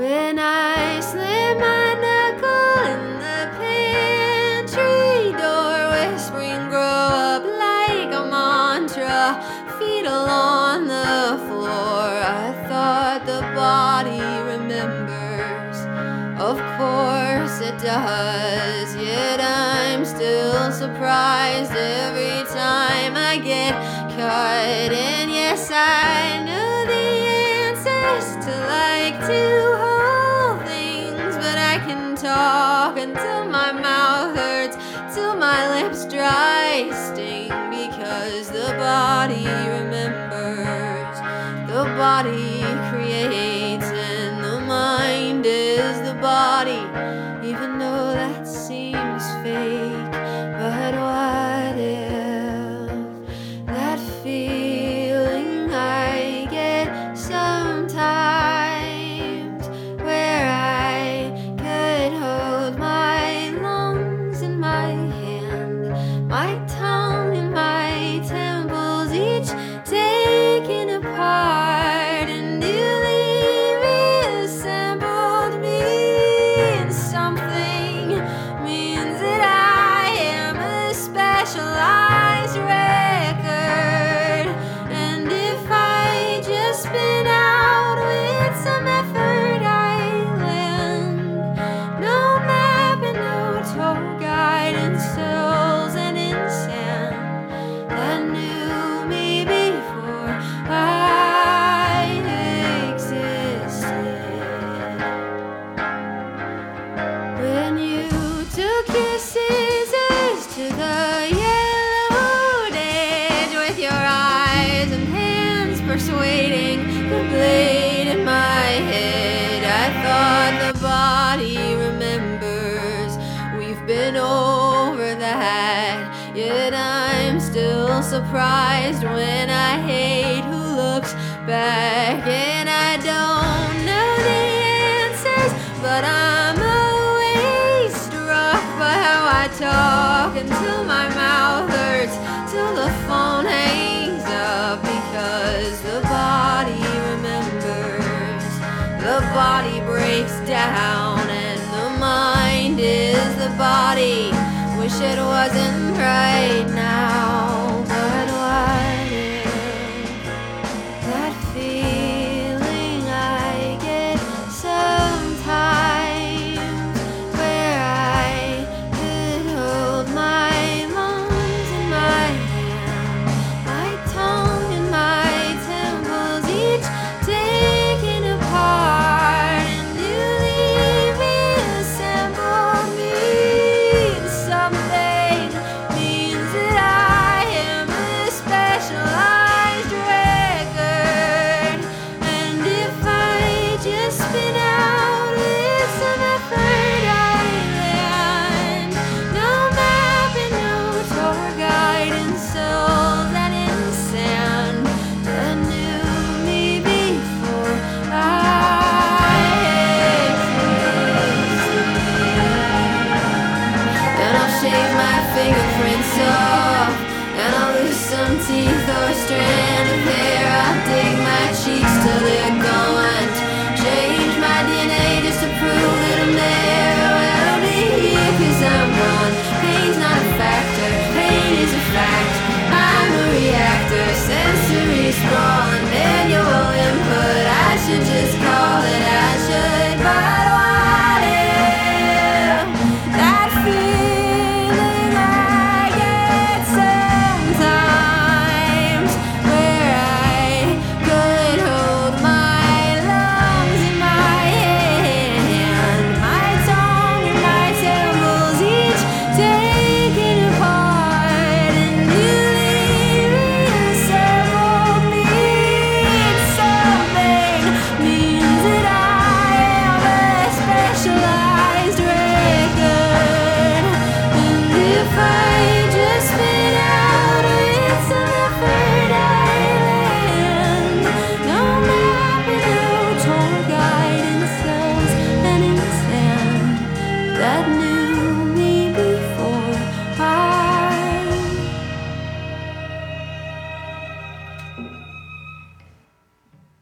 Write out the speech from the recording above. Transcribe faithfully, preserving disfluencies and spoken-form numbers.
When I slam my knuckle in the pantry door, whispering grow up like a mantra, feet along the floor. I thought the body remembers, of course it does, yet I'm still surprised every time I get cut. And yes, I know the answers to like to hold things, but I can talk until my mouth hurts, till my lips dry sting, because the body remembers, the body creates, and the mind is the body, even though that seems fake. But what if that feeling I get sometimes, where I could hold my lungs in my hand, my tongue in my temples, each taken apart and newly reassembled me in something, means that I am a specialized record. And if I just spin out with some effort, I land. No map and no tour guide, and souls and in sand that knew me before I existed. When you took your scissors to the yellowed edge, with your eyes and hands persuading the blade in my head, I thought the body remembers. We've been over that, yet I'm still surprised when I hate who looks back. And I don't know the answers, but I'm always struck by how I talk until my mouth hurts, till the phone hangs up, because the body remembers, the body breaks down, and the mind is the body. Wish it wasn't